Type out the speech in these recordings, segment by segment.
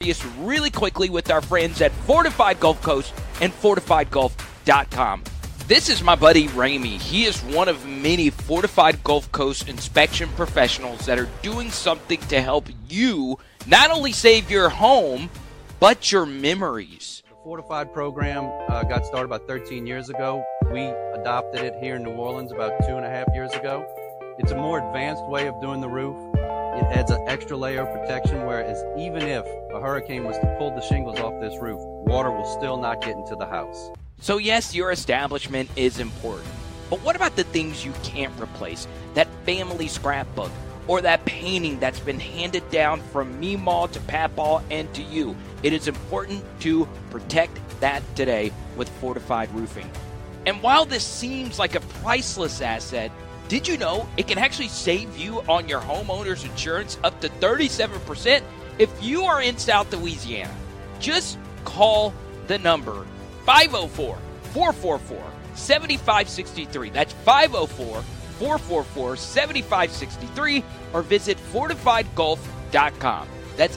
serious really quickly with our friends at Fortified Gulf Coast and FortifiedGulf.com. This is my buddy Ramey. He is one of many Fortified Gulf Coast inspection professionals that are doing something to help you not only save your home, but your memories. The Fortified program got started about 13 years ago. We adopted it here in New Orleans about 2.5 years ago. It's a more advanced way of doing the roof. It adds an extra layer of protection, whereas even if a hurricane was to pull the shingles off this roof, water will still not get into the house. So yes, your establishment is important, but what about the things you can't replace? That family scrapbook or that painting that's been handed down from Meemaw to Papaw and to you. It is important to protect that today with Fortified Roofing. And while this seems like a priceless asset, did you know it can actually save you on your homeowner's insurance up to 37% if you are in South Louisiana? Just call the number 504-444-7563. That's 504-444-7563, or visit FortifiedGulf.com. That's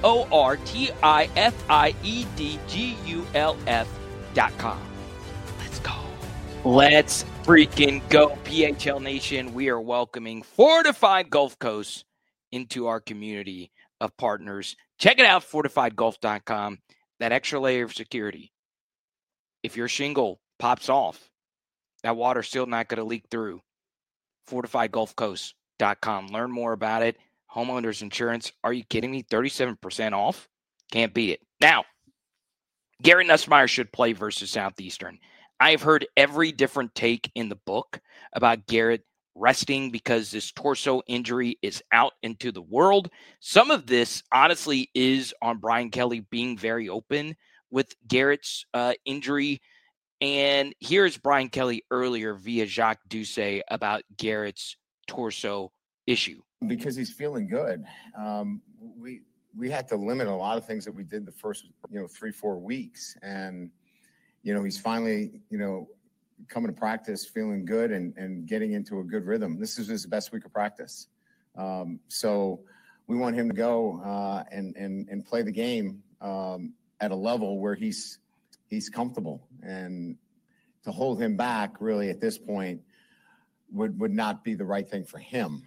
FortifiedGulf.com. Let's go. Let's freaking go, PHL Nation. We are welcoming Fortified Gulf Coast into our community of partners. Check it out, FortifiedGulf.com. That extra layer of security. If your shingle pops off, that water's still not going to leak through. FortifiedGulfCoast.com. Learn more about it. Homeowners insurance. Are you kidding me? 37% off? Can't beat it. Now, Garrett Nussmeier should play versus Southeastern. I've heard every different take in the book about Garrett resting because this torso injury is out into the world. Some of this, honestly, is on Brian Kelly being very open with Garrett's injury. And here's Brian Kelly earlier via Jacques Doucet about Garrett's torso issue. Because he's feeling good. We had to limit a lot of things that we did the first, 3-4 weeks. And, he's finally, coming to practice feeling good and getting into a good rhythm. This is his best week of practice. So we want him to go and play the game at a level where he's comfortable, and to hold him back really at this point would not be the right thing for him,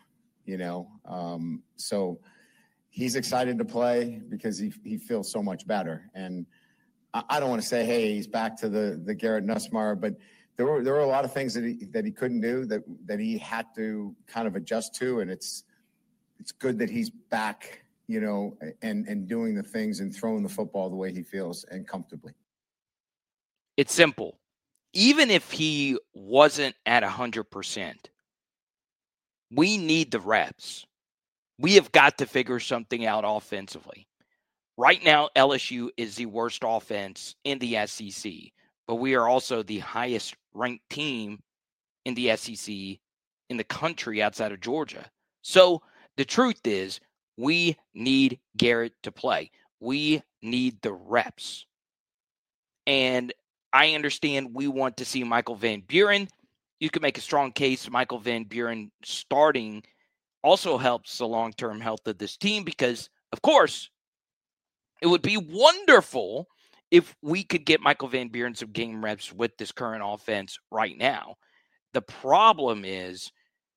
so he's excited to play because he feels so much better. And I don't want to say, hey, he's back to the Garrett Nussmeier, but there were a lot of things that he couldn't do that he had to kind of adjust to. And it's good that he's back, and doing the things and throwing the football the way he feels and comfortably. It's simple. Even if he wasn't at 100%, we need the reps. We have got to figure something out offensively. Right now, LSU is the worst offense in the SEC, but we are also the highest ranked team in the SEC in the country outside of Georgia. So the truth is, we need Garrett to play. We need the reps. And I understand we want to see Michael Van Buren. You can make a strong case Michael Van Buren starting also helps the long-term health of this team because, of course, it would be wonderful if we could get Michael Van Buren some game reps with this current offense right now. The problem is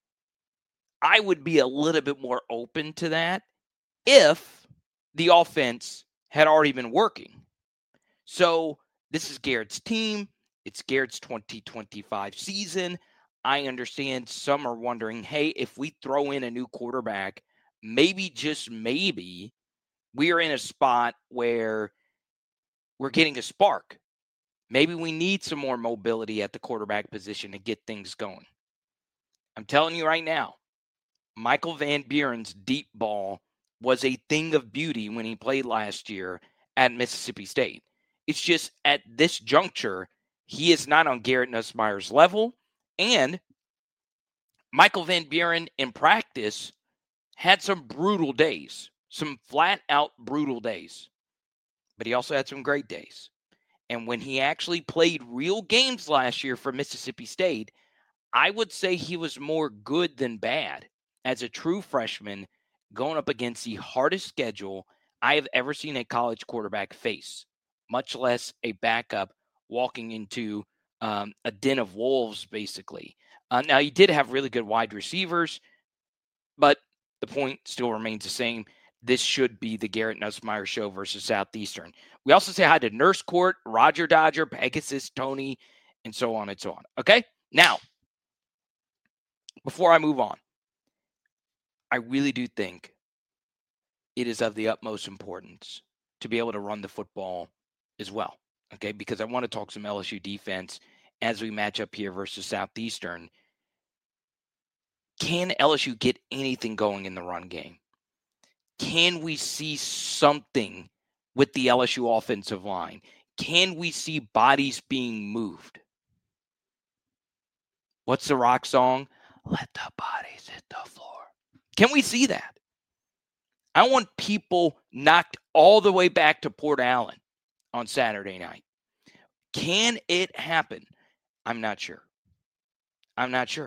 I would be a little bit more open to that if the offense had already been working. So this is Garrett's team. It's Garrett's 2025 season. I understand some are wondering, hey, if we throw in a new quarterback, maybe, just maybe, we are in a spot where we're getting a spark. Maybe we need some more mobility at the quarterback position to get things going. I'm telling you right now, Michael Van Buren's deep ball was a thing of beauty when he played last year at Mississippi State. It's just at this juncture, he is not on Garrett Nussmeier's level. And Michael Van Buren in practice had some brutal days, some flat out brutal days. But he also had some great days. And when he actually played real games last year for Mississippi State, I would say he was more good than bad as a true freshman going up against the hardest schedule I have ever seen a college quarterback face, much less a backup walking into a den of wolves, basically. Now, he did have really good wide receivers, but the point still remains the same. This should be the Garrett Nussmeier show versus Southeastern. We also say hi to Nurse Court, Roger Dodger, Pegasus, Tony, and so on and so on. Okay? Now, before I move on, I really do think it is of the utmost importance to be able to run the football as well. Okay? Because I want to talk some LSU defense as we match up here versus Southeastern. Can LSU get anything going in the run game? Can we see something with the LSU offensive line? Can we see bodies being moved? What's the rock song? Let the bodies hit the floor. Can we see that? I want people knocked all the way back to Port Allen on Saturday night. Can it happen? I'm not sure. I'm not sure.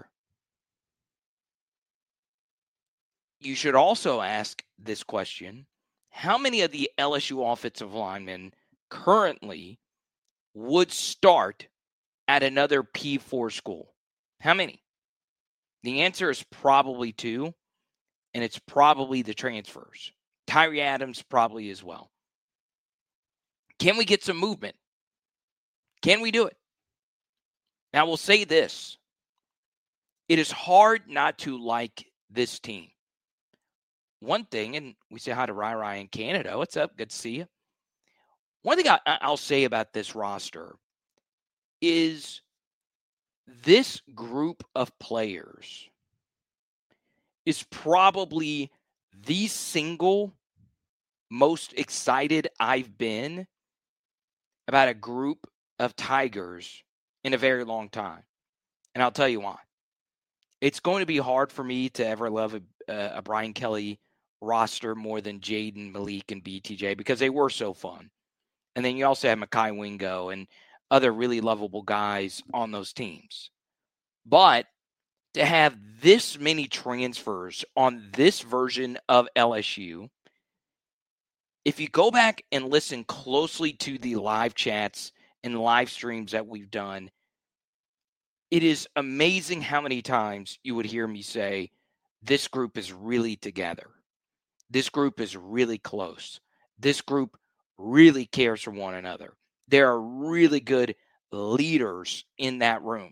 You should also ask this question: how many of the LSU offensive linemen currently would start at another P4 school? How many? The answer is probably 2, and it's probably the transfers. Tyree Adams probably as well. Can we get some movement? Can we do it? Now, we'll say this. It is hard not to like this team. One thing, and we say hi to Rai in Canada. What's up? Good to see you. One thing I'll say about this roster is this group of players is probably the single most excited I've been about a group of Tigers in a very long time. And I'll tell you why. It's going to be hard for me to ever love a Brian Kelly roster more than Jaden, Malik, and BTJ because they were so fun. And then you also have Mekhi Wingo and other really lovable guys on those teams. But to have this many transfers on this version of LSU, if you go back and listen closely to the live chats and live streams that we've done, it is amazing how many times you would hear me say, this group is really together. This group is really close. This group really cares for one another. There are really good leaders in that room.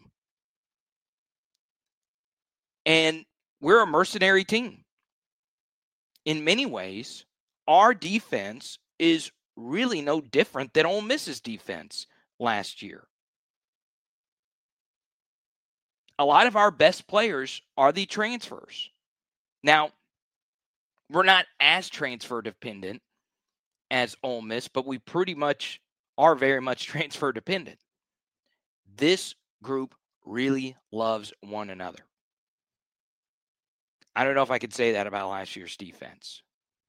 And we're a mercenary team. In many ways, our defense is really no different than Ole Miss's defense last year. A lot of our best players are the transfers. Now, we're not as transfer dependent as Ole Miss, but we pretty much are very much transfer dependent. This group really loves one another. I don't know if I could say that about last year's defense.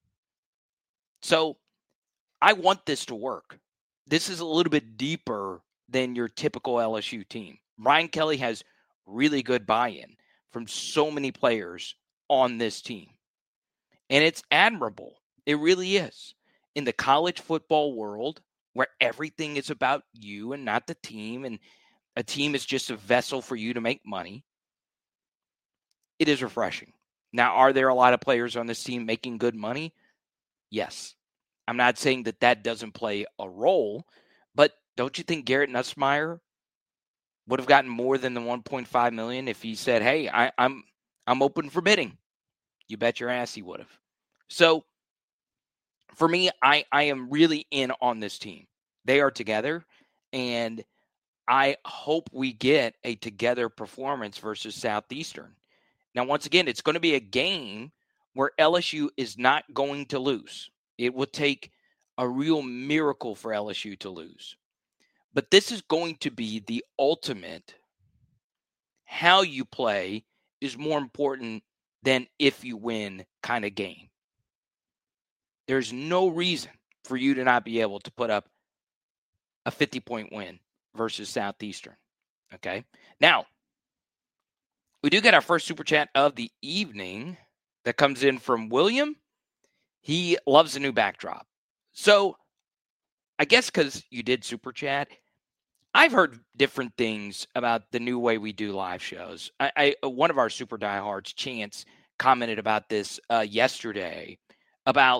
So I want this to work. This is a little bit deeper than your typical LSU team. Brian Kelly has really good buy-in from so many players on this team. And it's admirable. It really is. In the college football world, where everything is about you and not the team, and a team is just a vessel for you to make money, it is refreshing. Now, are there a lot of players on this team making good money? Yes. I'm not saying that that doesn't play a role, but don't you think Garrett Nussmeier would have gotten more than the $1.5 million if he said, hey, I'm open for bidding? You bet your ass he would have. So for me, I am really in on this team. They are together, and I hope we get a together performance versus Southeastern. Now, once again, it's going to be a game where LSU is not going to lose. It will take a real miracle for LSU to lose. But this is going to be the ultimate. How you play is more important than if you win kind of game. There's no reason for you to not be able to put up a 50-point win versus Southeastern. Okay? Now, we do get our first super chat of the evening that comes in from William. He loves the new backdrop. So I guess because you did Super Chat, I've heard different things about the new way we do live shows. One of our super diehards, Chance, commented about this yesterday about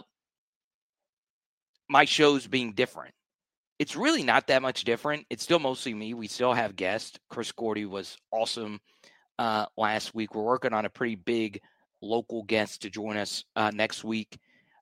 my shows being different. It's really not that much different. It's still mostly me. We still have guests. Chris Gordy was awesome last week. We're working on a pretty big local guest to join us next week.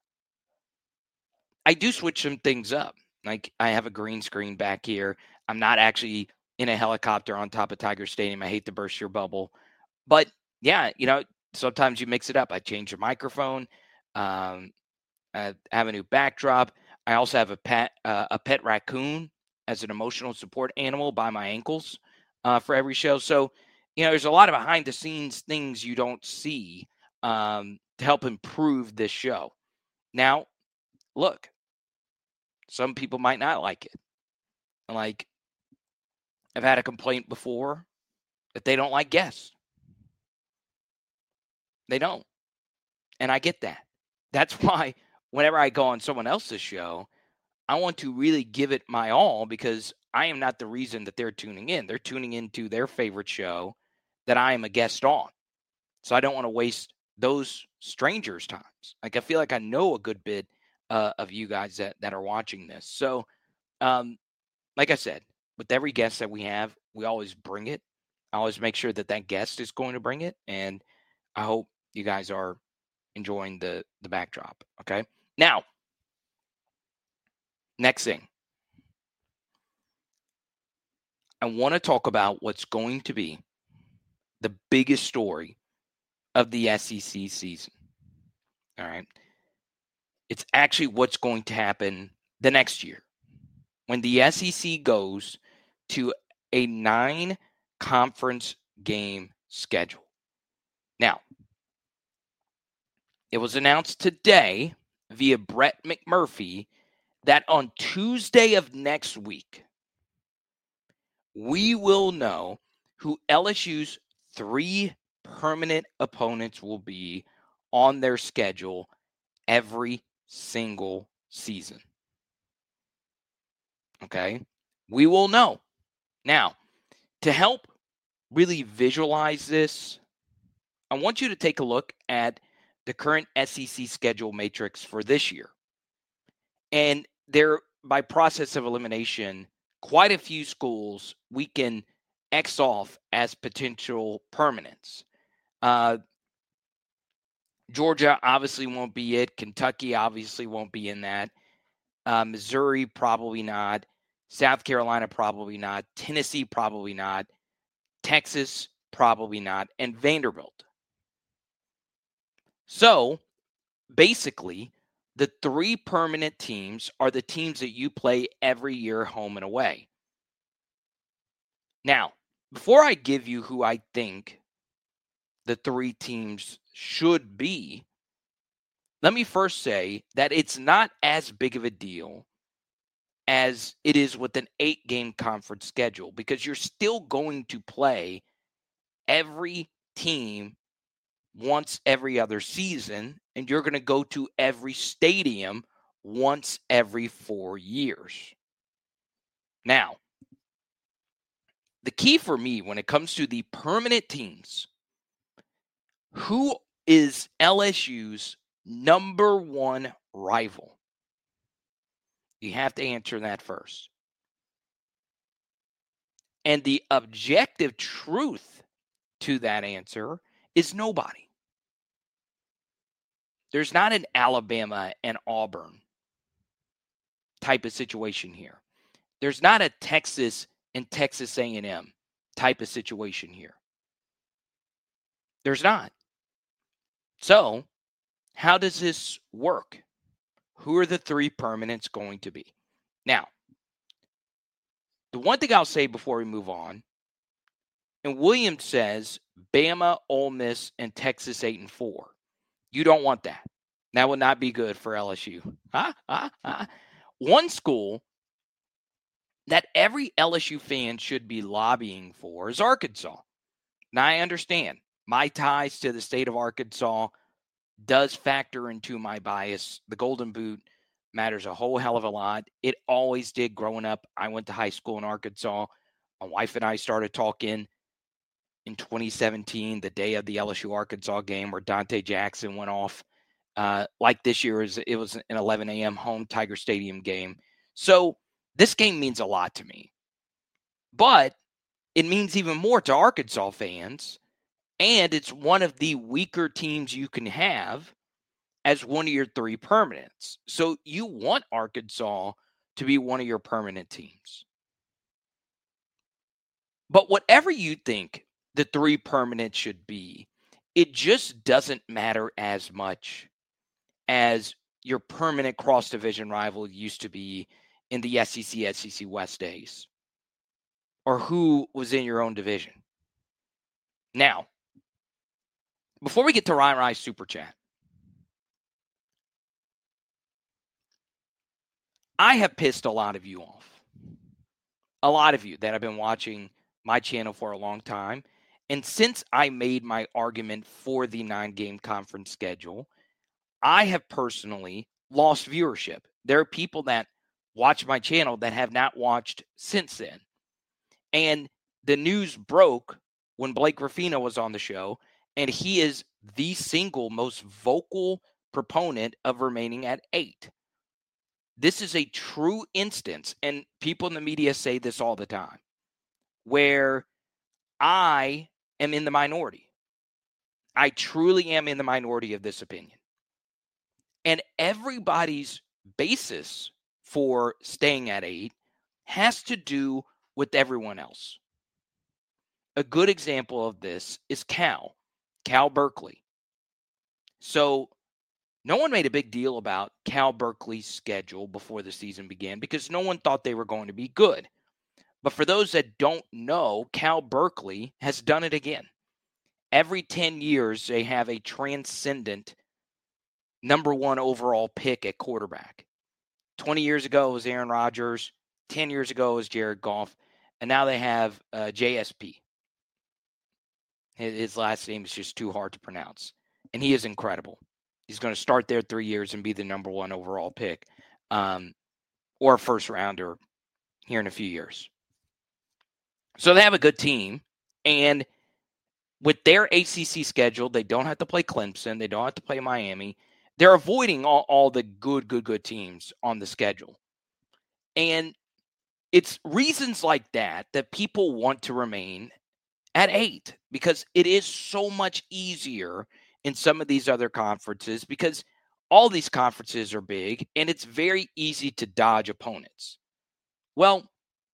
I do switch some things up. Like I have a green screen back here. I'm not actually in a helicopter on top of Tiger Stadium. I hate to burst your bubble. But yeah, sometimes you mix it up. I change the microphone. I have a new backdrop. I also have a pet raccoon as an emotional support animal by my ankles for every show. So, there's a lot of behind the scenes things you don't see to help improve this show. Now, look, some people might not like it. Like, I've had a complaint before that they don't like guests. They don't. And I get that. That's why whenever I go on someone else's show, I want to really give it my all because I am not the reason that they're tuning in. They're tuning into their favorite show that I am a guest on. So I don't want to waste those strangers' times. Like I feel like I know a good bit of you guys that are watching this. So, like I said, with every guest that we have, we always bring it. I always make sure that guest is going to bring it. And I hope you guys are enjoying the backdrop. Okay. Now, next thing. I want to talk about what's going to be the biggest story of the SEC season. All right. It's actually what's going to happen the next year when the SEC goes to a 9-conference game schedule. Now, it was announced today via Brett McMurphy that on Tuesday of next week, we will know who LSU's 3 permanent opponents will be on their schedule every single season. Okay? We will know. Now, to help really visualize this, I want you to take a look at the current SEC schedule matrix for this year. And there, by process of elimination, quite a few schools we can X off as potential permanents. Georgia obviously won't be it. Kentucky obviously won't be in that. Missouri probably not. South Carolina probably not. Tennessee probably not. Texas probably not. And Vanderbilt. So, basically, the 3 permanent teams are the teams that you play every year home and away. Now, before I give you who I think the 3 teams should be, let me first say that it's not as big of a deal as it is with an 8-game conference schedule because you're still going to play every team once every other season, and you're going to go to every stadium once every 4 years. Now, the key for me when it comes to the permanent teams, who is LSU's number 1 rival? You have to answer that first. And the objective truth to that answer is nobody. There's not an Alabama and Auburn type of situation here. There's not a Texas and Texas A&M type of situation here. There's not. So, how does this work? Who are the 3 permanents going to be? Now, the one thing I'll say before we move on, and Williams says Bama, Ole Miss, and Texas 8-4. You don't want that. That would not be good for LSU. One school that every LSU fan should be lobbying for is Arkansas. Now, I understand my ties to the state of Arkansas does factor into my bias. The Golden Boot matters a whole hell of a lot. It always did growing up. I went to high school in Arkansas. My wife and I started talking in 2017, the day of the LSU-Arkansas game where Dante Jackson went off. Like this year, it was an 11 a.m. home Tiger Stadium game. So this game means a lot to me. But it means even more to Arkansas fans. And it's one of the weaker teams you can have as one of your 3 permanents. So you want Arkansas to be one of your permanent teams. But whatever you think the 3 permanents should be, it just doesn't matter as much as your permanent cross-division rival used to be in the SEC West days, or who was in your own division. Now, before we get to Ryan Rice Super Chat, I have pissed a lot of you off. A lot of you that have been watching my channel for a long time. And since I made my argument for the 9-game conference schedule, I have personally lost viewership. There are people that watch my channel that have not watched since then. And the news broke when Blake Ruffino was on the show, and he is the single most vocal proponent of remaining at 8. This is a true instance, and people in the media say this all the time, where I am in the minority. I truly am in the minority of this opinion. And everybody's basis for staying at 8 has to do with everyone else. A good example of this is Cal Berkeley. So no one made a big deal about Cal Berkeley's schedule before the season began because no one thought they were going to be good. But for those that don't know, Cal Berkeley has done it again. Every 10 years, they have a transcendent number 1 overall pick at quarterback. 20 years ago, it was Aaron Rodgers. 10 years ago, it was Jared Goff. And now they have JSP. His last name is just too hard to pronounce. And he is incredible. He's going to start there 3 years and be the number 1 overall pick, or a first rounder here in a few years. So they have a good team. And with their ACC schedule, they don't have to play Clemson. They don't have to play Miami. They're avoiding all the good teams on the schedule. And it's reasons like that people want to remain at 8 because it is so much easier in some of these other conferences because all these conferences are big and it's very easy to dodge opponents. Well,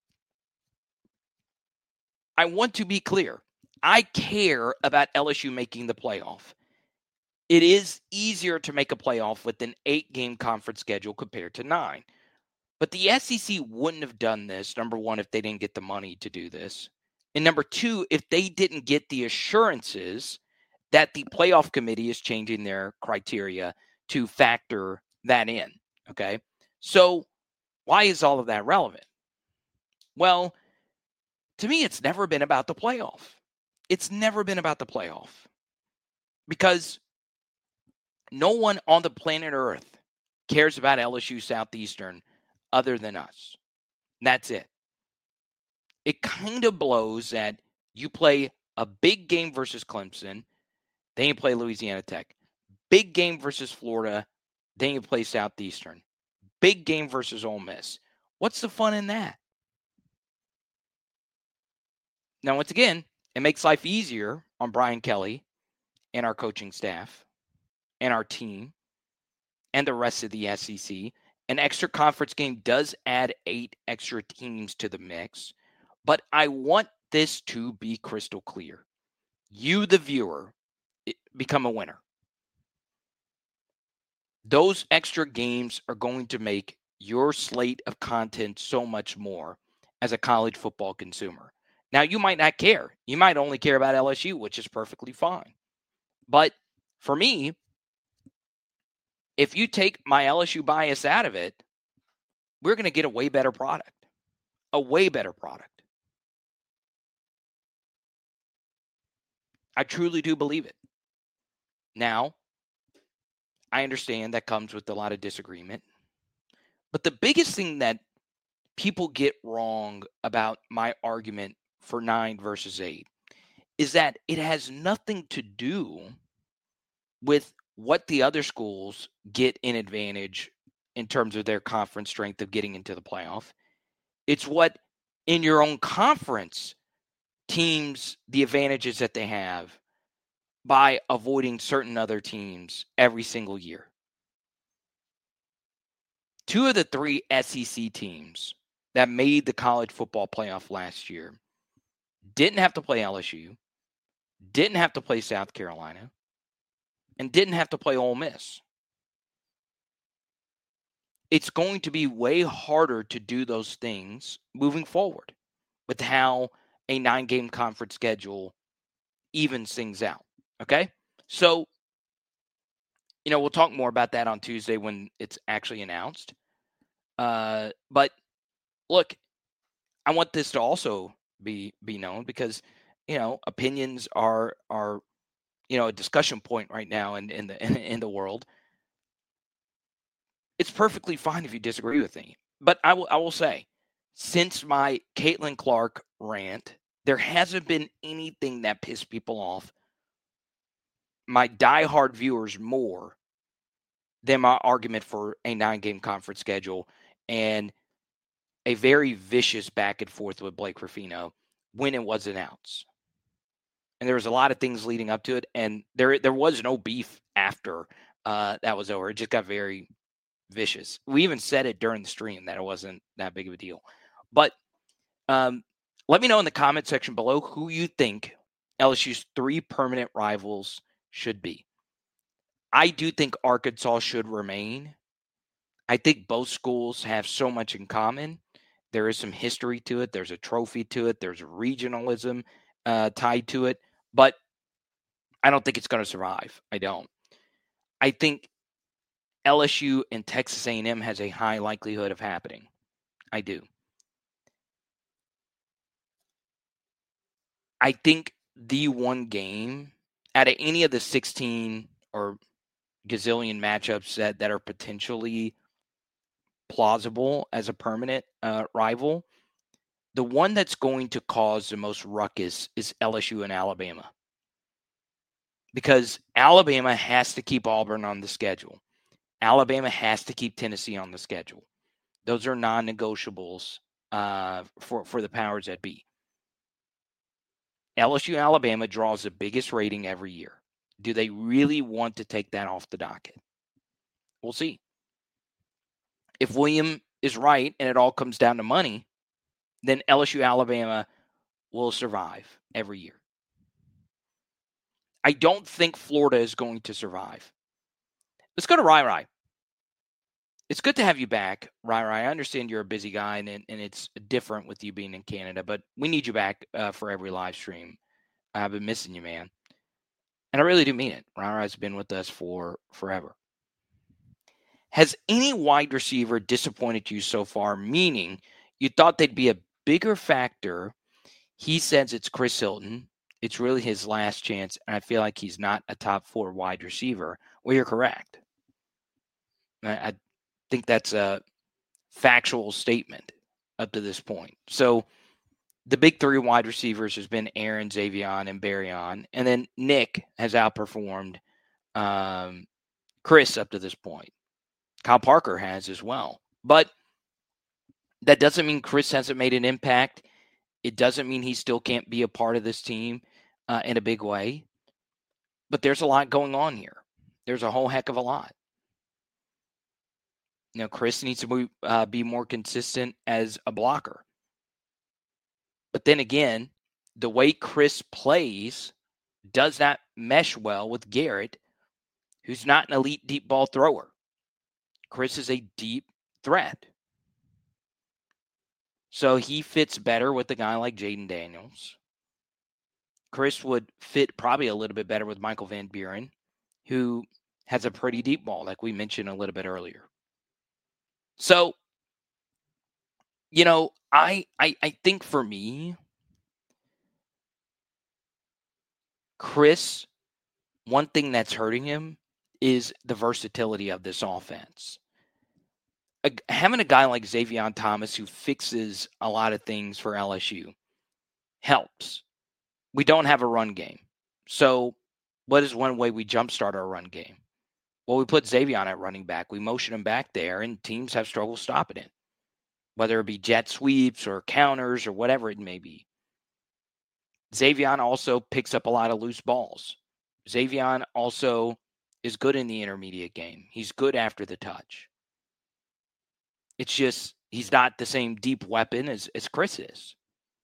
I want to be clear. I care about LSU making the playoff. It is easier to make a playoff with an 8-game conference schedule compared to 9. But the SEC wouldn't have done this, number 1, if they didn't get the money to do this. And number 2, if they didn't get the assurances that the playoff committee is changing their criteria to factor that in. Okay. So why is all of that relevant? Well, to me, it's never been about the playoff. It's never been about the playoff because no one on the planet Earth cares about LSU Southeastern other than us. That's it. It kind of blows that you play a big game versus Clemson, then you play Louisiana Tech. Big game versus Florida, then you play Southeastern. Big game versus Ole Miss. What's the fun in that? Now, once again, it makes life easier on Brian Kelly and our coaching staff and our team and the rest of the SEC. An extra conference game does add 8 extra teams to the mix, but I want this to be crystal clear. You, the viewer, become a winner. Those extra games are going to make your slate of content so much more as a college football consumer. Now, you might not care. You might only care about LSU, which is perfectly fine. But for me, if you take my LSU bias out of it, we're going to get a way better product. A way better product. I truly do believe it. Now, I understand that comes with a lot of disagreement. But the biggest thing that people get wrong about my argument for 9 versus 8 is that it has nothing to do with what the other schools get in advantage in terms of their conference strength of getting into the playoff. It's what in your own conference teams, the advantages that they have by avoiding certain other teams every single year. 2 of the 3 SEC teams that made the college football playoff last year didn't have to play LSU, didn't have to play South Carolina, and didn't have to play Ole Miss. It's going to be way harder to do those things moving forward with how a 9-game conference schedule evens things out. Okay? So, we'll talk more about that on Tuesday when it's actually announced. But look, I want this to also be known because, opinions are a discussion point right now in the world. It's perfectly fine if you disagree with me. But I will say, since my Caitlin Clark rant, there hasn't been anything that pissed people off, my diehard viewers, more than my argument for a 9-game conference schedule and a very vicious back and forth with Blake Ruffino when it was announced. And there was a lot of things leading up to it, and there was no beef after that was over. It just got very vicious. We even said it during the stream that it wasn't that big of a deal. But let me know in the comment section below who you think LSU's 3 permanent rivals should be. I do think Arkansas should remain. I think both schools have so much in common. There is some history to it. There's a trophy to it. There's regionalism tied to it. But I don't think it's going to survive. I don't. I think LSU and Texas A&M has a high likelihood of happening. I do. I think the one game out of any of the 16 or gazillion matchups that are potentially plausible as a permanent rival, the one that's going to cause the most ruckus is LSU and Alabama. Because Alabama has to keep Auburn on the schedule. Alabama has to keep Tennessee on the schedule. Those are non-negotiables for the powers that be. LSU Alabama draws the biggest rating every year. Do they really want to take that off the docket? We'll see. If William is right and it all comes down to money, then LSU Alabama will survive every year. I don't think Florida is going to survive. Let's go to Rai. It's good to have you back, Rai. I understand you're a busy guy, and it's different with you being in Canada, but we need you back for every live stream. I've been missing you, man. And I really do mean it. Rai's been with us for forever. Has any wide receiver disappointed you so far, meaning you thought they'd be a bigger factor? He says it's Chris Hilton. It's really his last chance, and I feel like he's not a top 4 wide receiver. Well, you're correct. I think that's a factual statement up to this point. So the big 3 wide receivers has been Aaron, Xavier, and Berryon, and then Nick has outperformed Chris up to this point. Kyle Parker has as well. But that doesn't mean Chris hasn't made an impact. It doesn't mean he still can't be a part of this team in a big way. But there's a lot going on here. There's a whole heck of a lot. Chris needs to be more consistent as a blocker. But then again, the way Chris plays does not mesh well with Garrett, who's not an elite deep ball thrower. Chris is a deep threat. So he fits better with a guy like Jaden Daniels. Chris would fit probably a little bit better with Michael Van Buren, who has a pretty deep ball, like we mentioned a little bit earlier. So, I think for me, Chris, one thing that's hurting him is the versatility of this offense. having a guy like Xavier Thomas who fixes a lot of things for LSU helps. We don't have a run game. So what is one way we jumpstart our run game? Well, we put Xavier at running back. We motion him back there, and teams have struggled stopping it, whether it be jet sweeps or counters or whatever it may be. Xavier also picks up a lot of loose balls. Xavier also is good in the intermediate game. He's good after the touch. It's just he's not the same deep weapon as Chris is.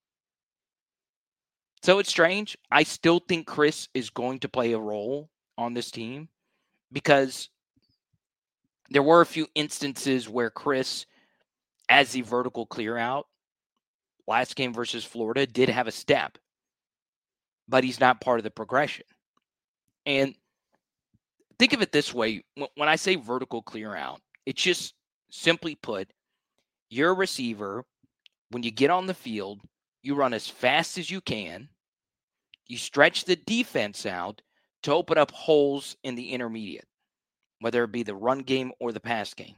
So it's strange. I still think Chris is going to play a role on this team because there were a few instances where Chris, as the vertical clear out, last game versus Florida, did have a step, but he's not part of the progression. And think of it this way. When I say vertical clear out, it's just simply put, you're a receiver. When you get on the field, you run as fast as you can. You stretch the defense out to open up holes in the intermediate, whether it be the run game or the pass game.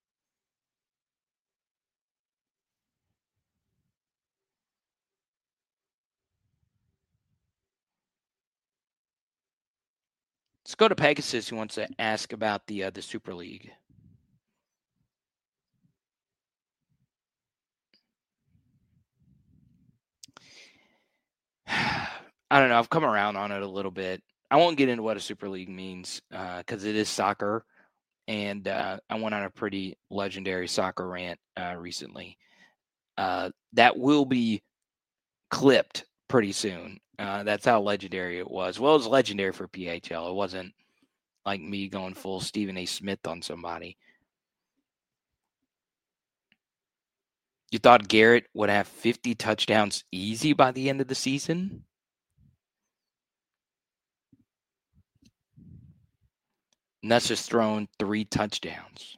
Let's go to Pegasus, who wants to ask about the Super League. I don't know. I've come around on it a little bit. I won't get into what a Super League means because it is soccer, and I went on a pretty legendary soccer rant recently. That will be clipped pretty soon. That's how legendary it was. Well, it was legendary for PHL. It wasn't like me going full Stephen A. Smith on somebody. You thought Garrett would have 50 touchdowns easy by the end of the season? And that's just thrown 3 touchdowns.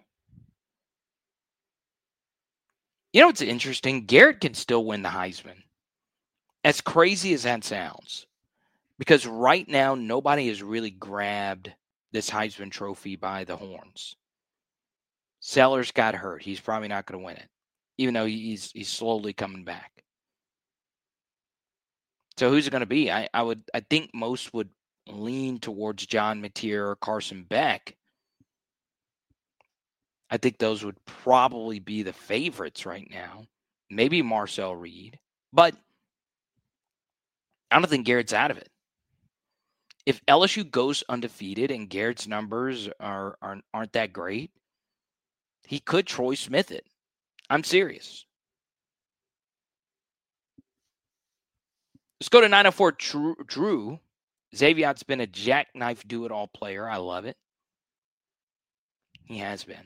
You know what's interesting? Garrett can still win the Heisman. As crazy as that sounds. Because right now, nobody has really grabbed this Heisman Trophy by the horns. Sellers got hurt. He's probably not going to win it. Even though he's slowly coming back. So who's it going to be? I think most would lean towards John Mateer or Carson Beck. I think those would probably be the favorites right now. Maybe Marcel Reed. But I don't think Garrett's out of it. If LSU goes undefeated and Garrett's numbers aren't that great, he could Troy Smith it. I'm serious. Let's go to 904 Drew. Xavier's been a jackknife do-it-all player. I love it. He has been.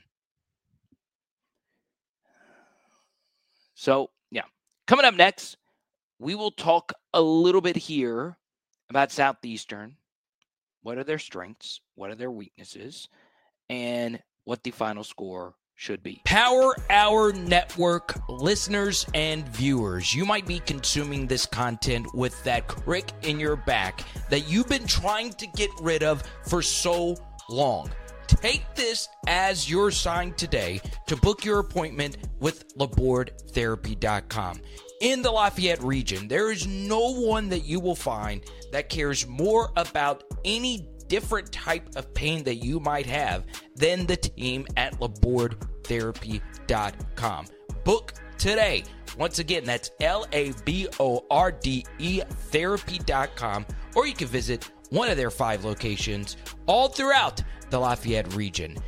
So, yeah. Coming up next, we will talk a little bit here about Southeastern. What are their strengths? What are their weaknesses? And what the final score should be. Power Hour Network listeners and viewers, you might be consuming this content with that crick in your back that you've been trying to get rid of for so long. Take this as your sign today to book your appointment with LabordeTherapy.com. In the Lafayette region, there is no one that you will find that cares more about any different type of pain that you might have than the team at LabordeTherapy.com. Book today. Once again, that's LABORDE therapy.com, or you can visit one of their 5 locations all throughout the Lafayette region.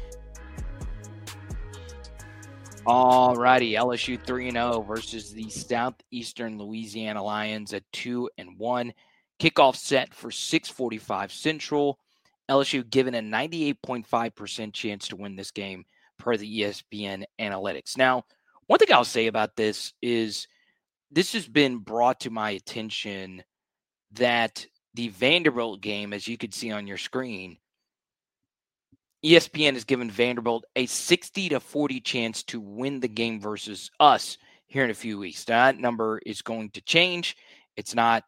All righty, LSU 3-0 versus the Southeastern Louisiana Lions at 2-1. Kickoff set for 6:45 Central. LSU given a 98.5% chance to win this game per the ESPN analytics. Now, one thing I'll say about this is this has been brought to my attention that the Vanderbilt game, as you can see on your screen, ESPN has given Vanderbilt a 60-40 chance to win the game versus us here in a few weeks. That number is going to change. It's not,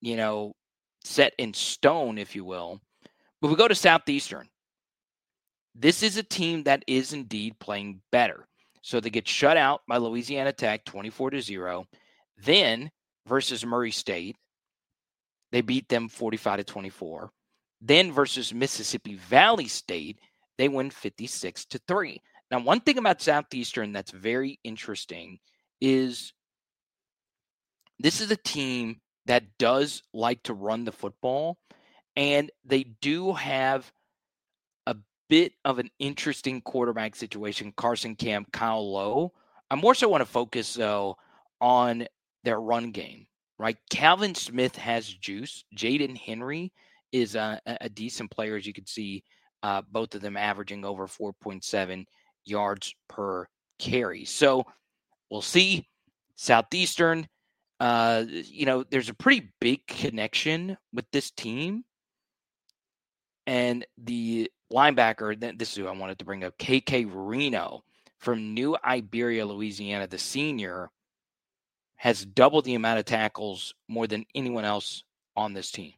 set in stone, if you will. But we go to Southeastern. this is a team that is indeed playing better. So they get shut out by Louisiana Tech 24-0. Then versus Murray State, they beat them 45-24. Then versus Mississippi Valley State, they win 56-3. Now, one thing about Southeastern that's very interesting is this is a team that does like to run the football, and they do have a bit of an interesting quarterback situation. Carson Camp, Kyle Lowe. I more so want to focus, though, on their run game, right? Calvin Smith has juice. Jaden Henry is a decent player, as you can see, both of them averaging over 4.7 yards per carry. So we'll see. Southeastern, there's a pretty big connection with this team. And the linebacker, this is who I wanted to bring up, KK Reno from New Iberia, Louisiana, the senior, has doubled the amount of tackles more than anyone else on this team.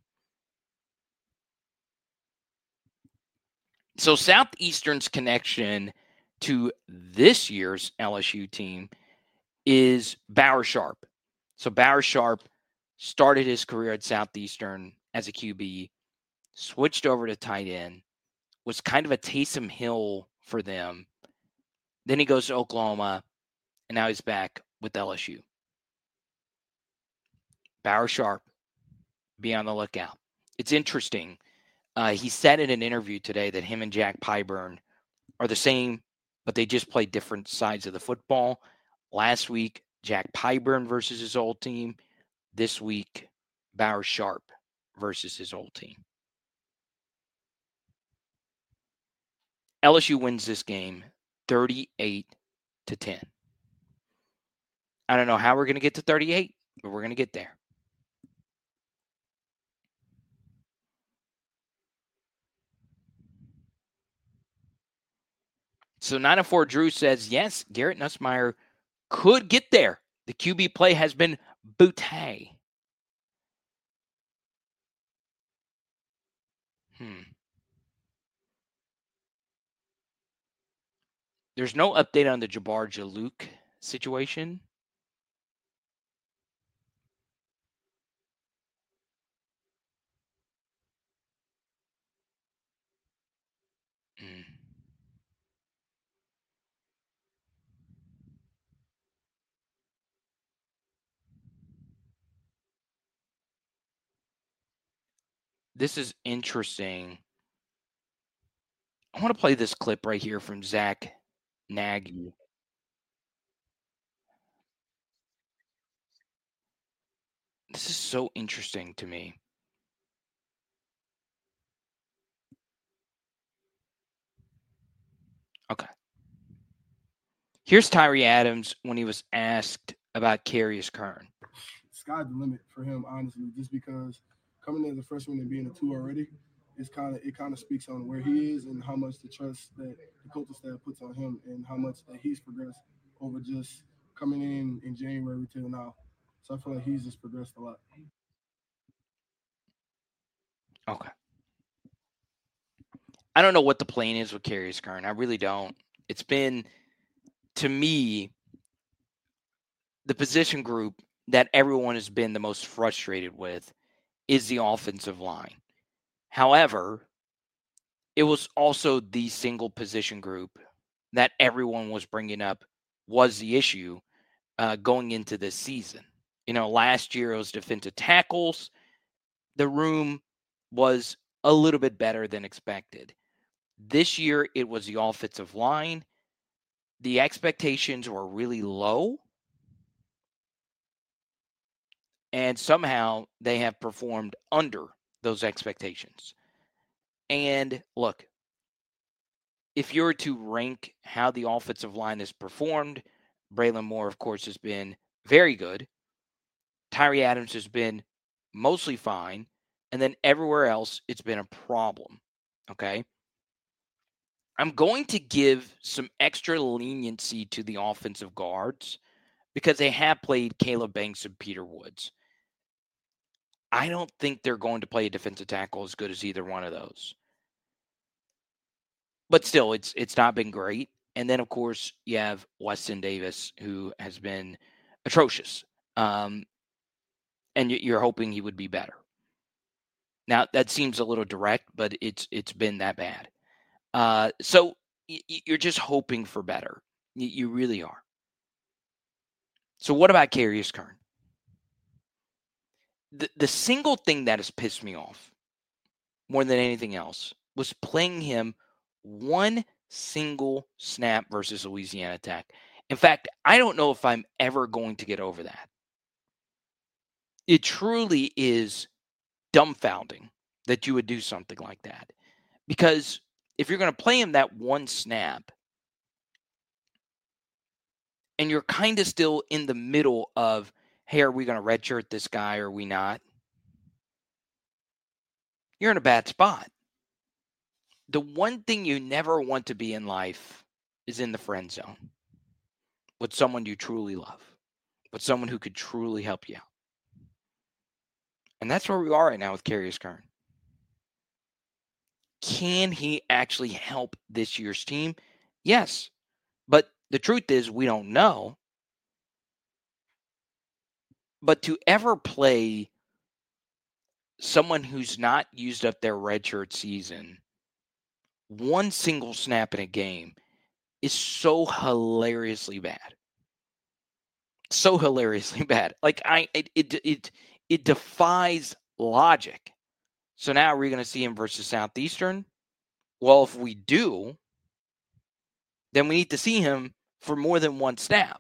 So Southeastern's connection to this year's LSU team is Bauer Sharp. So Bauer Sharp started his career at Southeastern as a QB, switched over to tight end, was kind of a Taysom Hill for them. Then he goes to Oklahoma, and now he's back with LSU. Bauer Sharp, be on the lookout. It's interesting. He said in an interview today that him and Jack Pyburn are the same, but they just play different sides of the football. Last week, Jack Pyburn versus his old team. This week, Bauer Sharp versus his old team. LSU wins this game 38-10. I don't know how we're going to get to 38, but we're going to get there. So 904 Drew says, yes, Garrett Nussmeier could get there. The QB play has been bootay. There's no update on the Jabbar Jaluk situation. This is interesting. I want to play this clip right here from Zach Nagy. This is so interesting to me. Okay. Here's Tyree Adams when he was asked about Carius Kern. Sky's the limit for him, honestly, just because coming in as a freshman and being a 2 already, it kind of speaks on where he is and how much the trust that the coaching staff puts on him and how much that he's progressed over just coming in January till now. So I feel like he's just progressed a lot. Okay. I don't know what the plan is with Carius Kern. I really don't. It's been, to me, the position group that everyone has been the most frustrated with is the offensive line. However, it was also the single position group that everyone was bringing up was the issue going into this season. Last year it was defensive tackles. The room was a little bit better than expected. This year it was the offensive line. The expectations were really low. And somehow they have performed under those expectations. And look, if you were to rank how the offensive line has performed, Braylon Moore, of course, has been very good. Tyree Adams has been mostly fine. And then everywhere else, it's been a problem. Okay? I'm going to give some extra leniency to the offensive guards because they have played Caleb Banks and Peter Woods. I don't think they're going to play a defensive tackle as good as either one of those. but still, it's not been great. And then, of course, you have Weston Davis, who has been atrocious. And you're hoping he would be better. Now, that seems a little direct, but it's been that bad. So you're just hoping for better. You really are. So what about Karius Kern? The single thing that has pissed me off more than anything else was playing him one single snap versus Louisiana Tech. In fact, I don't know if I'm ever going to get over that. It truly is dumbfounding that you would do something like that. Because if you're going to play him that one snap, and you're kind of still in the middle of, hey, are we going to redshirt this guy or are we not? You're in a bad spot. The one thing you never want to be in life is in the friend zone with someone you truly love, with someone who could truly help you out. And that's where we are right now with Karius Kern. Can he actually help this year's team? Yes. But the truth is, we don't know. But to ever play someone who's not used up their redshirt season one single snap in a game is so hilariously bad. So hilariously bad. Like it defies logic. So now we're going to see him versus Southeastern. Well, if we do, then we need to see him for more than one snap.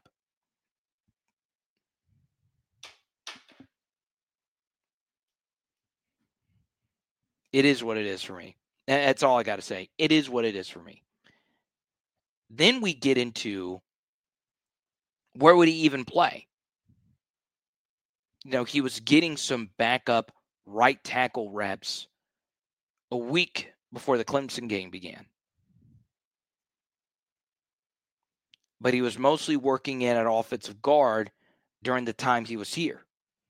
It is what it is for me. That's all I got to say. It is what it is for me. Then we get into where would he even play? You know, he was getting some backup right tackle reps a week before the Clemson game began. But he was mostly working in at offensive guard during the time he was here.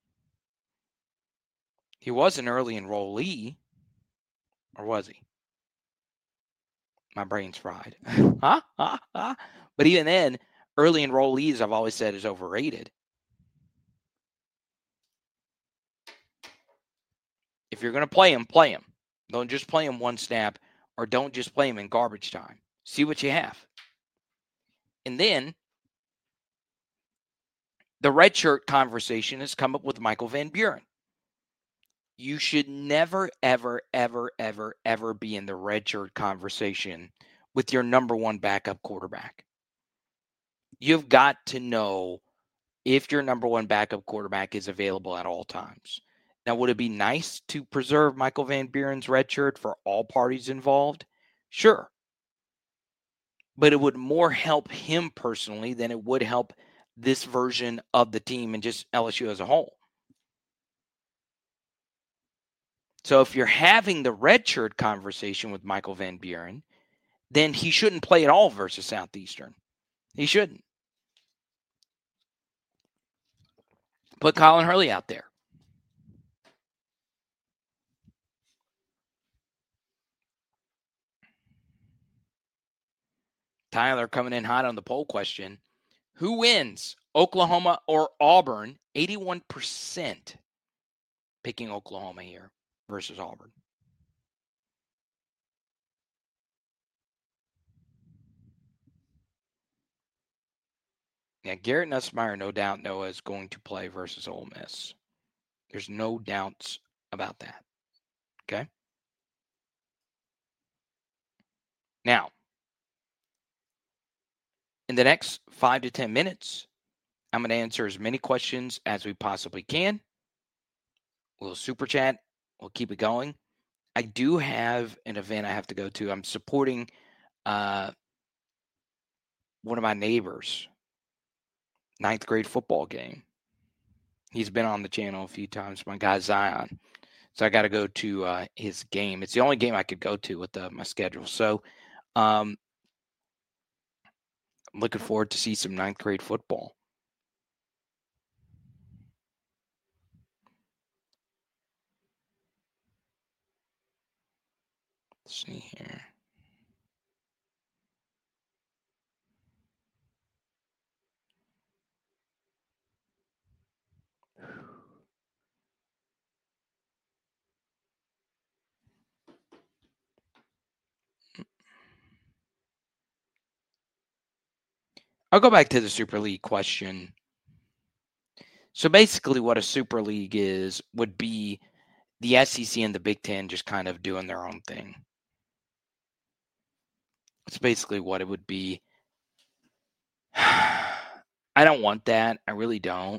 He was an early enrollee, or was he? My brain's fried. But even then, early enrollees, I've always said, is overrated. If you're going to play him, play him. Don't just play him one snap, or don't just play him in garbage time. See what you have. And then the redshirt conversation has come up with Michael Van Buren. You should never, ever, ever, ever, ever be in the redshirt conversation with your number one backup quarterback. You've got to know if your number one backup quarterback is available at all times. Now, would it be nice to preserve Michael Van Buren's redshirt for all parties involved? Sure. But it would more help him personally than it would help this version of the team and just LSU as a whole. So if you're having the redshirt conversation with Michael Van Buren, then he shouldn't play at all versus Southeastern. He shouldn't. Put Colin Hurley out there. Tyler coming in hot on the poll question. Who wins, Oklahoma or Auburn? 81% picking Oklahoma here versus Auburn. Yeah, Garrett Nussmeier, no doubt, Noah, is going to play versus Ole Miss. There's no doubts about that. Okay? Now, in the next 5 to 10 minutes, I'm going to answer as many questions as we possibly can. We'll super chat. We'll keep it going. I do have an event I have to go to. I'm supporting one of my neighbors' 9th grade football game. He's been on the channel a few times, my guy Zion. So I got to go to his game. It's the only game I could go to with my schedule. So I'm looking forward to see some 9th grade football. Let's see here. I'll go back to the Super League question. So basically what a Super League would be the SEC and the Big Ten just kind of doing their own thing. It's basically what it would be. I don't want that. I really don't.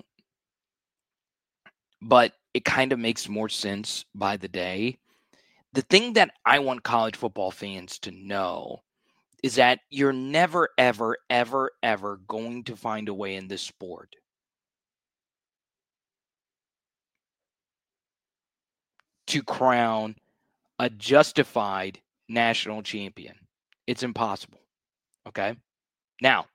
But it kind of makes more sense by the day. The thing that I want college football fans to know is that you're never, ever, ever, ever going to find a way in this sport to crown a justified national champion. It's impossible. Okay? Now,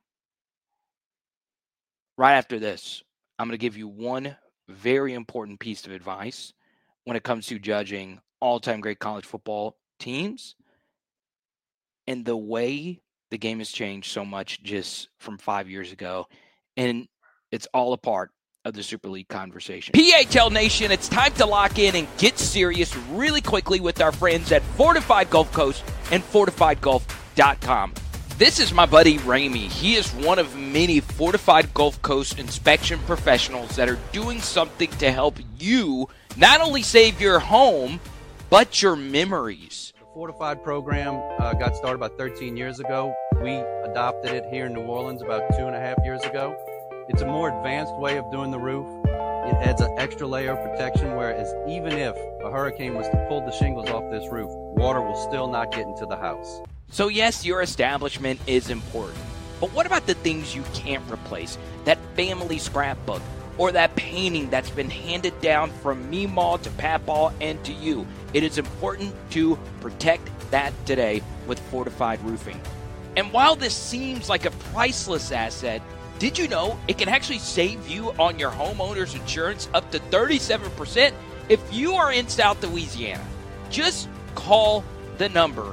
right after this, I'm going to give you one very important piece of advice when it comes to judging all-time great college football teams and the way the game has changed so much just from 5 years ago. And it's all a part of the Super League conversation. PHL Nation, it's time to lock in and get serious really quickly with our friends at Fortified Gulf Coast and FortifiedGulf.com. This is my buddy Ramey. He is one of many Fortified Gulf Coast inspection professionals that are doing something to help you not only save your home, but your memories. The Fortified program got started about 13 years ago. We adopted it here in New Orleans about 2.5 years ago. It's a more advanced way of doing the roof. It adds an extra layer of protection, whereas even if a hurricane was to pull the shingles off this roof, water will still not get into the house. So yes, your establishment is important, but what about the things you can't replace? That family scrapbook or that painting that's been handed down from Meemaw to Papaw and to you. It is important to protect that today with Fortified Roofing. And while this seems like a priceless asset, did you know it can actually save you on your homeowner's insurance up to 37% if you are in South Louisiana? Just call the number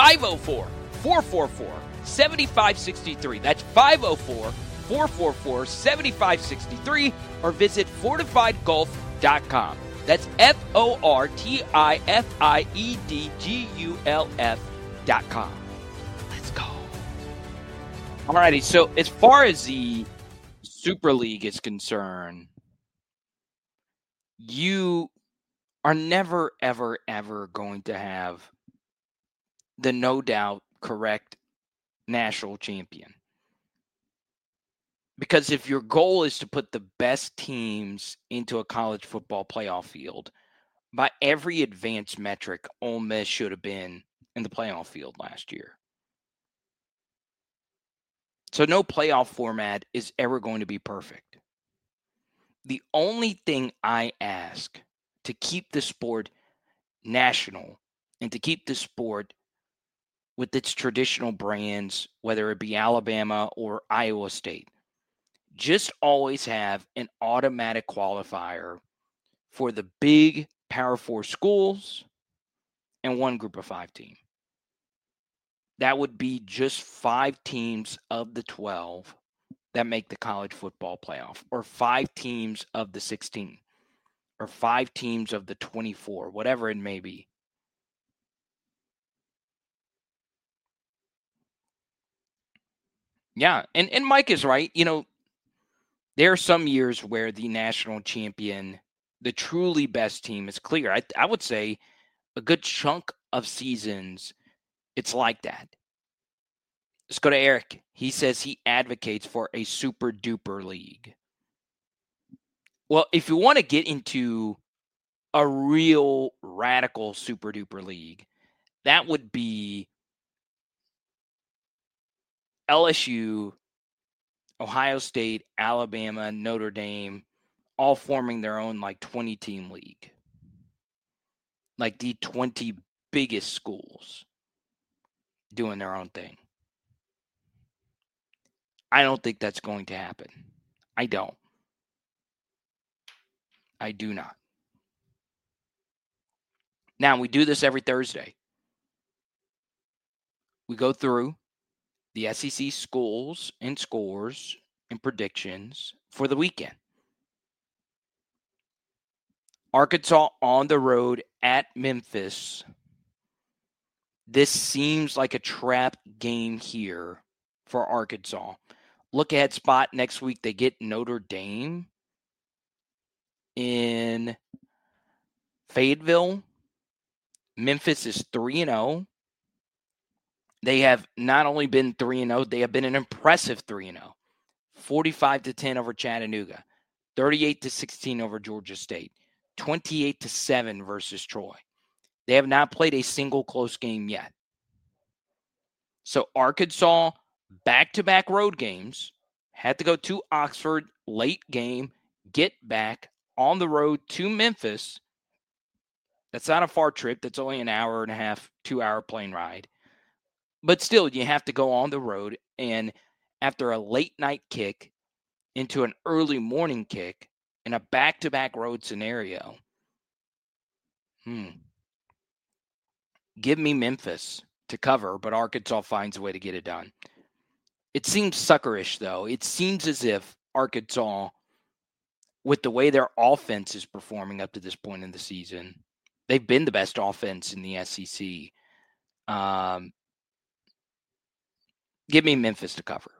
504-444-7563. That's 504-444-7563, or visit FortifiedGulf.com. That's FortifiedGulf.com. Let's go. Alrighty, so as far as the Super League is concerned, you are never, ever, ever going to have the no doubt correct national champion. Because if your goal is to put the best teams into a college football playoff field, by every advanced metric, Ole Miss should have been in the playoff field last year. So no playoff format is ever going to be perfect. The only thing I ask to keep the sport national and to keep the sport with its traditional brands, whether it be Alabama or Iowa State, just always have an automatic qualifier for the big Power 4 schools and one Group of 5 team. That would be just 5 teams of the 12 that make the college football playoff, or 5 teams of the 16, or 5 teams of the 24, whatever it may be. Yeah, and Mike is right. You know, there are some years where the national champion, the truly best team, is clear. I would say a good chunk of seasons, it's like that. Let's go to Eric. He says he advocates for a super duper league. Well, if you want to get into a real radical super duper league, that would be LSU, Ohio State, Alabama, Notre Dame, all forming their own like 20-team league. Like the 20 biggest schools doing their own thing. I don't think that's going to happen. I don't. I do not. Now, we do this every Thursday. We go through the SEC schools and scores and predictions for the weekend. Arkansas on the road at Memphis. This seems like a trap game here for Arkansas. Look ahead spot next week. They get Notre Dame in Fayetteville. Memphis is 3-0. They have not only been 3-0, they have been an impressive 3-0. 45-10 over Chattanooga, 38-16 over Georgia State, 28-7 versus Troy. They have not played a single close game yet. So Arkansas, back-to-back road games, had to go to Oxford, late game, get back on the road to Memphis. That's not a far trip. That's only an hour and a half, 2-hour plane ride. But still, you have to go on the road, and after a late night kick into an early morning kick in a back-to-back road scenario, give me Memphis to cover, but Arkansas finds a way to get it done. It seems suckerish, though. It seems as if Arkansas, with the way their offense is performing up to this point in the season, they've been the best offense in the SEC. Give me Memphis to cover.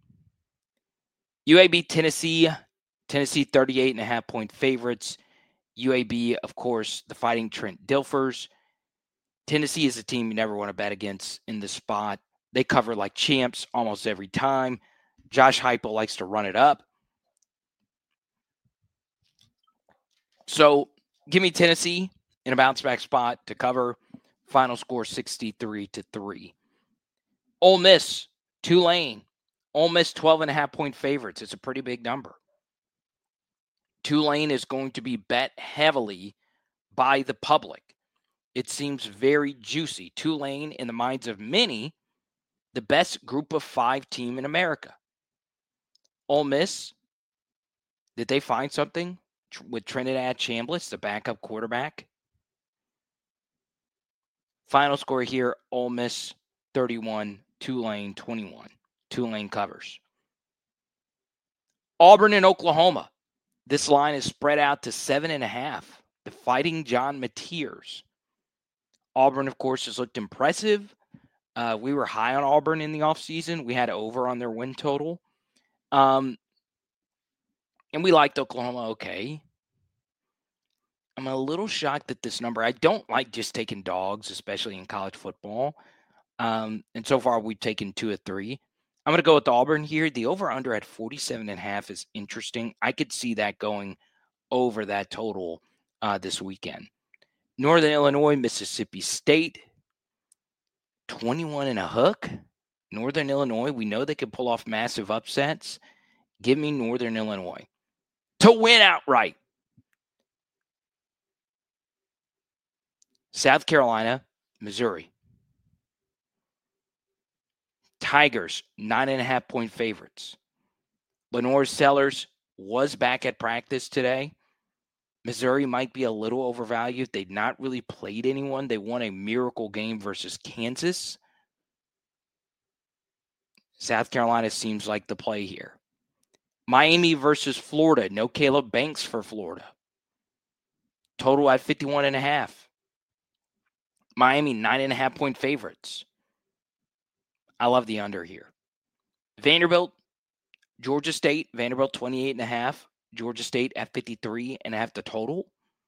UAB, Tennessee. Tennessee, 38.5-point favorites. UAB, of course, the Fighting Trent Dilfers. Tennessee is a team you never want to bet against in this spot. They cover like champs almost every time. Josh Heupel likes to run it up. So give me Tennessee in a bounce-back spot to cover. Final score 63-3. Ole Miss, Tulane. Ole Miss 12.5-point favorites. It's a pretty big number. Tulane is going to be bet heavily by the public. It seems very juicy. Tulane, in the minds of many, the best group of 5 team in America. Ole Miss, did they find something with Trinidad Chambliss, the backup quarterback? Final score here, Ole Miss 31, Tulane 21. Tulane covers. Auburn and Oklahoma. This line is spread out to 7.5. The Fighting John Mateers. Auburn, of course, has looked impressive. We were high on Auburn in the offseason. We had over on their win total. And we liked Oklahoma okay. I'm a little shocked at this number. I don't like just taking dogs, especially in college football. And so far, we've taken 2 of 3. I'm going to go with Auburn here. The over-under at 47.5 is interesting. I could see that going over that total this weekend. Northern Illinois, Mississippi State, 21 and a hook. Northern Illinois, we know they can pull off massive upsets. Give me Northern Illinois to win outright. South Carolina, Missouri. Tigers, 9.5-point favorites. Lenore Sellers was back at practice today. Missouri might be a little overvalued. They've not really played anyone. They won a miracle game versus Kansas. South Carolina seems like the play here. Miami versus Florida. No Caleb Banks for Florida. Total at 51.5. Miami, 9.5-point favorites. I love the under here. Vanderbilt, Georgia State. Vanderbilt, 28.5. Georgia State at 53.5 the total.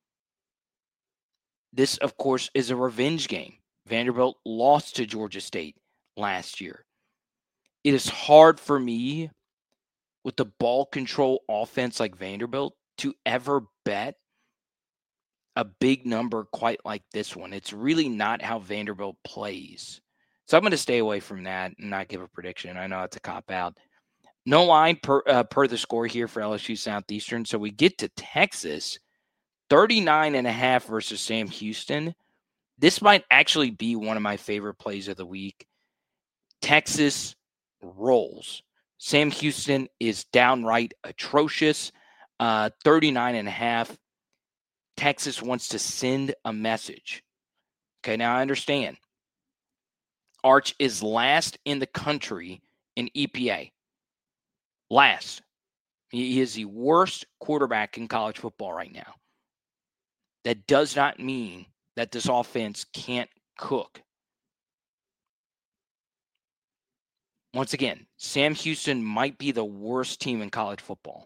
This, of course, is a revenge game. Vanderbilt lost to Georgia State last year. It is hard for me with the ball control offense like Vanderbilt to ever bet a big number quite like this one. It's really not how Vanderbilt plays. So I'm going to stay away from that and not give a prediction. I know it's a cop-out. No line per the score here for LSU Southeastern. So we get to Texas, 39.5 versus Sam Houston. This might actually be one of my favorite plays of the week. Texas rolls. Sam Houston is downright atrocious. 39.5. Texas wants to send a message. Okay, now I understand. Arch is last in the country in EPA. Last. He is the worst quarterback in college football right now. That does not mean that this offense can't cook. Once again, Sam Houston might be the worst team in college football.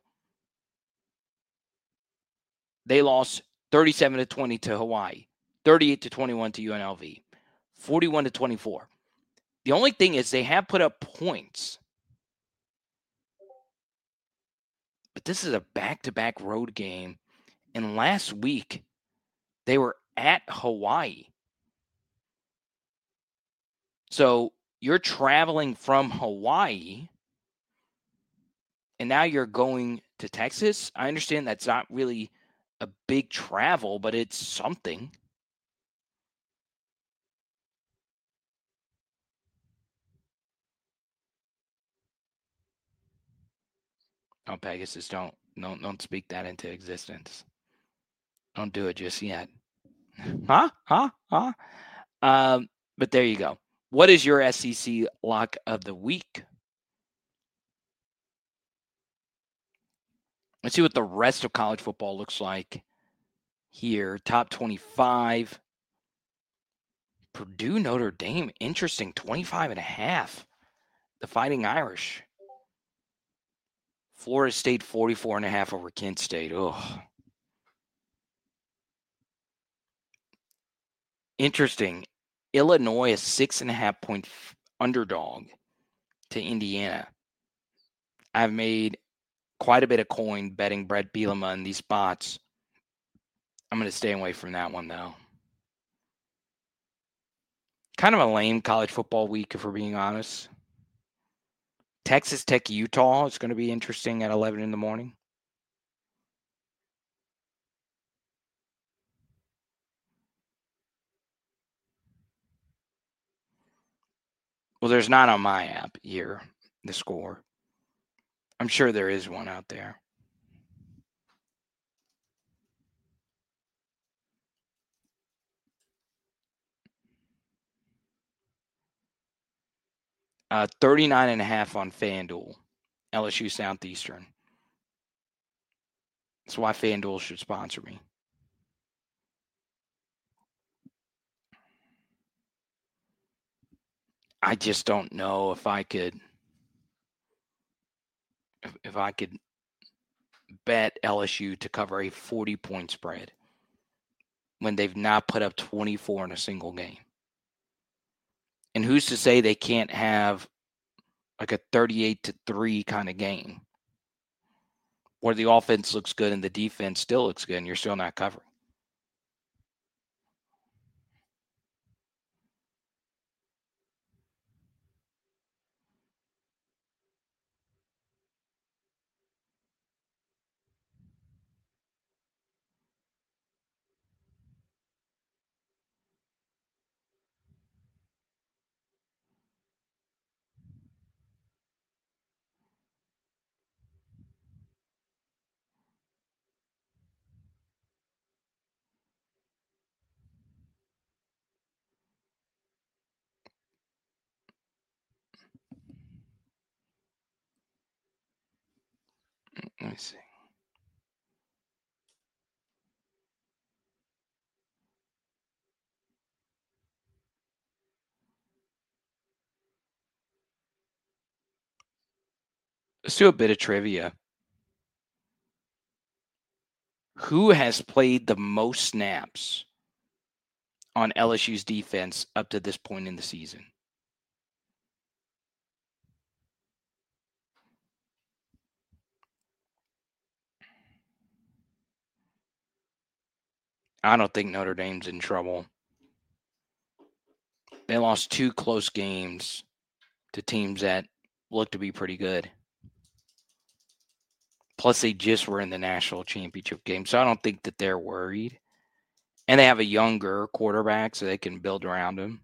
They lost 37-20 to Hawaii, 38-21 to UNLV, 41-24. The only thing is they have put up points. But this is a back-to-back road game. And last week, they were at Hawaii. So you're traveling from Hawaii, and now you're going to Texas. I understand that's not really a big travel, but it's something. Oh, Pegasus, don't speak that into existence. Don't do it just yet. Huh? But there you go. What is your SEC lock of the week? Let's see what the rest of college football looks like here. Top 25. Purdue, Notre Dame. Interesting. 25.5. The Fighting Irish. Florida State 44.5 over Kent State. Ugh. Interesting. Illinois, a 6.5 point underdog to Indiana. I've made quite a bit of coin betting Brett Bielema in these spots. I'm going to stay away from that one, though. Kind of a lame college football week, if we're being honest. Texas Tech, Utah is going to be interesting at 11 in the morning. Well, there's not on my app here, the score. I'm sure there is one out there. Uh, 39.5 on FanDuel. LSU Southeastern. That's why FanDuel should sponsor me. I just don't know if I could bet LSU to cover a 40-point spread when they've not put up 24 in a single game. And who's to say they can't have like a 38-3 kind of game where the offense looks good and the defense still looks good and you're still not covering? Let me see. Let's do a bit of trivia. Who has played the most snaps on LSU's defense up to this point in the season? I don't think Notre Dame's in trouble. They lost 2 close games to teams that look to be pretty good. Plus, they just were in the national championship game, so I don't think that they're worried. And they have a younger quarterback, so they can build around him.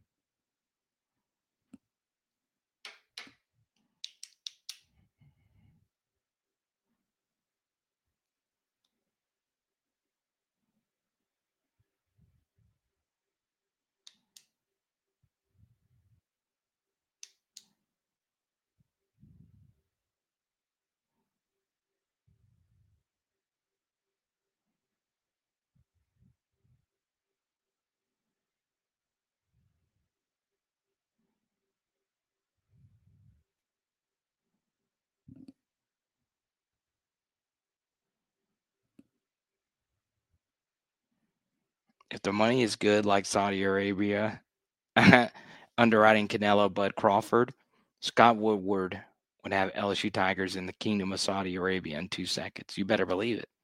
If the money is good, like Saudi Arabia, underwriting Canelo, Bud Crawford, Scott Woodward would have LSU Tigers in the Kingdom of Saudi Arabia in 2 seconds. You better believe it.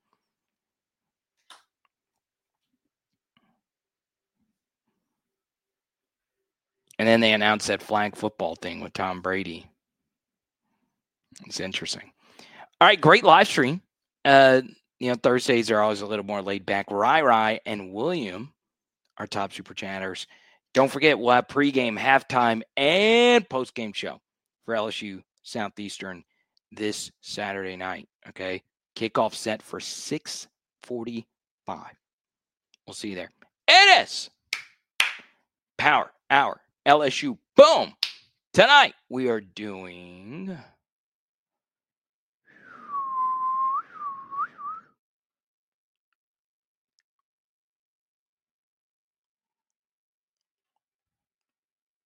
And then they announced that flag football thing with Tom Brady. It's interesting. All right, great live stream. Thursdays are always a little more laid back. Rai and William are top super chatters. Don't forget, we'll have pregame, halftime, and postgame show for LSU Southeastern this Saturday night. Okay, kickoff set for 6:45. We'll see you there. It is Power Hour LSU. Boom. Tonight we are doing.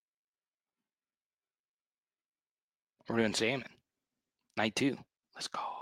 We're doing salmon. Night 2. Let's go.